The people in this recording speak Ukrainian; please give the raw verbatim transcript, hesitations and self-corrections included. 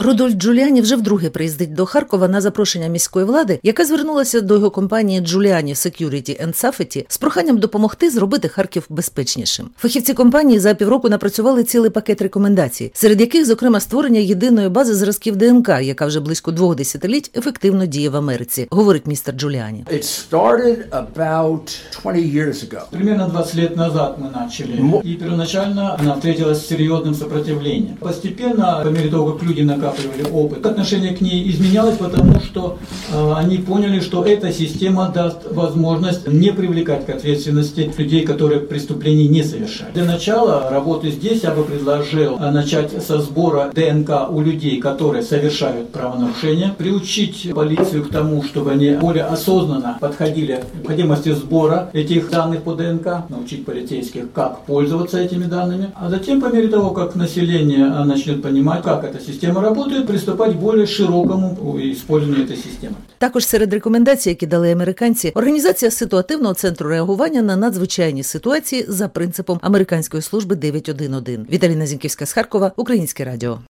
Рудольф Джуліані вже вдруге приїздить до Харкова на запрошення міської влади, яка звернулася до його компанії Giuliani Security and Safety з проханням допомогти зробити Харків безпечнішим. Фахівці компанії за півроку напрацювали цілий пакет рекомендацій, серед яких, зокрема, створення єдиної бази зразків ДНК, яка вже близько двох десятиліть ефективно діє в Америці, говорить містер Джуліані. It started about twenty years ago. Примерно двадцать лет назад мы начали, и первоначально она встретилась с серьезным сопротивлением. Постепенно, по мере того, как люди накапливали опыт, отношение к ней изменялось, потому что э, они поняли, что эта система даст возможность не привлекать к ответственности людей, которые преступлений не совершают. Для начала работы здесь я бы предложил начать со сбора ДНК у людей, которые совершают правонарушения, приучить полицию к тому, чтобы они более осознанно подходили к необходимости сбора этих данных по ДНК, научить полицейских, как пользоваться этими данными, а затем, по мере того, как население начнет понимать, как эта система работает, приступать к более широкому использованию этой системы. Також серед рекомендацій, які дали американці, організація ситуативного центру реагування на надзвичайні ситуації за принципом американської служби дев'ять один один. Віталіна Зінківська з Харкова, Українське радіо.